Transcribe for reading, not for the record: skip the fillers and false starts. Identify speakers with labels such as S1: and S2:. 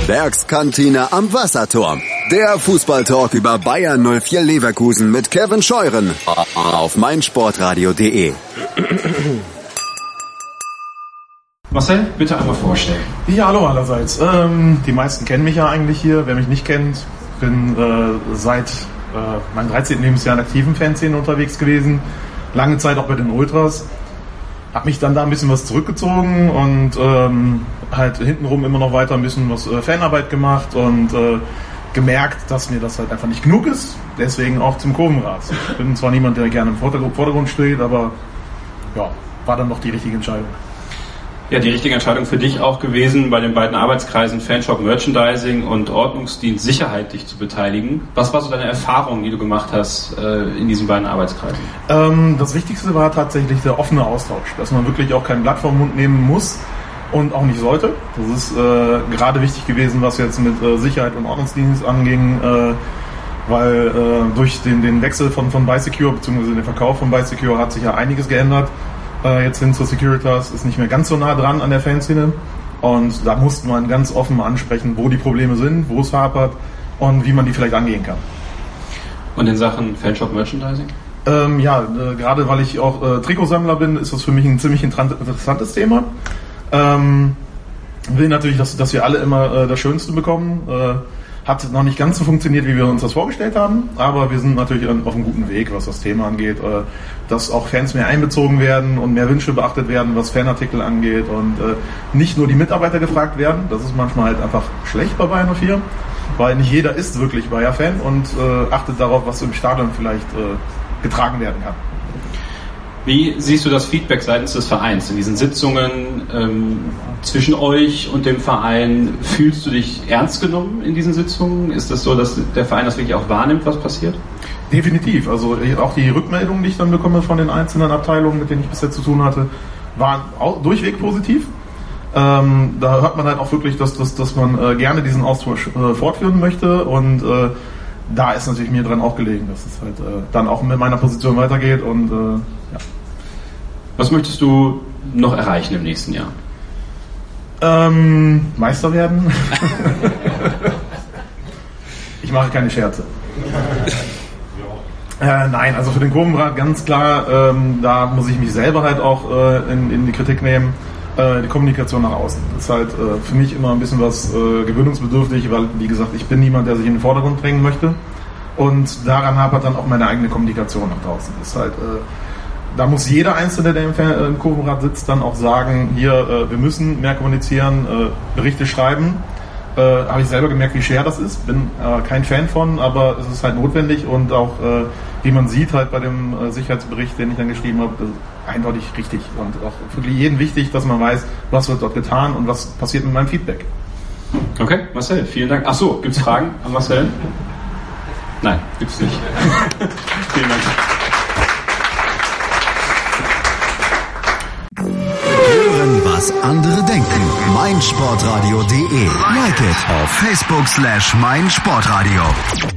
S1: Bergskantine am Wasserturm. Der Fußballtalk über Bayern 04 Leverkusen mit Kevin Scheuren auf meinsportradio.de.
S2: Marcel, bitte einmal vorstellen.
S3: Ja, hallo allerseits. Die meisten kennen mich ja eigentlich hier. Wer mich nicht kennt, bin seit meinem 13. Lebensjahr in aktiven Fanszene unterwegs gewesen. Lange Zeit auch bei den Ultras. Hab mich dann da ein bisschen was zurückgezogen und halt hintenrum immer noch weiter ein bisschen was Fanarbeit gemacht und gemerkt, dass mir das halt einfach nicht genug ist. Deswegen auch zum Kurvenrad. Ich bin zwar niemand, der gerne im Vordergrund steht, aber ja, war dann noch die richtige Entscheidung.
S2: Ja, die richtige Entscheidung für dich auch gewesen, bei den beiden Arbeitskreisen Fanshop Merchandising und Ordnungsdienst Sicherheit dich zu beteiligen. Was war so deine Erfahrung, die du gemacht hast in diesen beiden Arbeitskreisen? Das Wichtigste war tatsächlich der offene Austausch, dass man wirklich auch kein Blatt vom Mund nehmen muss und auch nicht sollte. Das ist gerade wichtig gewesen, was jetzt mit Sicherheit und Ordnungsdienst anging, weil durch den Wechsel von Bi-Secure bzw. den Verkauf von Bi-Secure hat sich ja einiges geändert. Jetzt hin zur Securitas ist nicht mehr ganz so nah dran an der Fanszene und da musste man ganz offen ansprechen, wo die Probleme sind, wo es hapert und wie man die vielleicht angehen kann. Und in Sachen Fanshop Merchandising? Gerade weil ich auch Trikotsammler bin, ist das für mich ein ziemlich interessantes Thema. Will natürlich, dass wir alle immer das Schönste bekommen. Hat noch nicht ganz so funktioniert, wie wir uns das vorgestellt haben, aber wir sind natürlich auf einem guten Weg, was das Thema angeht, dass auch Fans mehr einbezogen werden und mehr Wünsche beachtet werden, was Fanartikel angeht und nicht nur die Mitarbeiter gefragt werden. Das ist manchmal halt einfach schlecht bei Bayern 04, weil nicht jeder ist wirklich Bayer-Fan und achtet darauf, was im Stadion vielleicht getragen werden kann. Wie siehst du das Feedback seitens des Vereins in diesen Sitzungen zwischen euch und dem Verein? Fühlst du dich ernst genommen in diesen Sitzungen? Ist das so, dass der Verein das wirklich auch wahrnimmt, was passiert?
S3: Definitiv. Also auch die Rückmeldungen, die ich dann bekomme von den einzelnen Abteilungen, mit denen ich bisher zu tun hatte, waren auch durchweg positiv. Da hört man halt auch wirklich, dass man gerne diesen Austausch fortführen möchte und da ist natürlich mir dran auch gelegen, dass es halt dann auch mit meiner Position weitergeht und ja.
S2: Was möchtest du noch erreichen im nächsten Jahr?
S3: Meister werden. Ich mache keine Scherze. Nein, also für den Kurvenrad ganz klar, da muss ich mich selber halt auch in die Kritik nehmen. Die Kommunikation nach außen. Das ist halt für mich immer ein bisschen was gewöhnungsbedürftig, weil, wie gesagt, ich bin niemand, der sich in den Vordergrund drängen möchte. Und daran hapert dann auch meine eigene Kommunikation nach draußen. Das ist halt, da muss jeder Einzelne, der im Kurvenrad sitzt, dann auch sagen, hier, wir müssen mehr kommunizieren, Berichte schreiben. Habe ich selber gemerkt, wie schwer das ist. Bin kein Fan von, aber es ist halt notwendig und auch, wie man sieht, halt bei dem Sicherheitsbericht, den ich dann geschrieben habe, eindeutig richtig und auch für jeden wichtig, dass man weiß, was wird dort getan und was passiert mit meinem Feedback.
S2: Okay, Marcel, vielen Dank. Achso, gibt es Fragen an Marcel? Nein, gibt es nicht. Vielen Dank.
S1: Hören, was andere denken. meinsportradio.de. Like it auf Facebook /meinsportradio.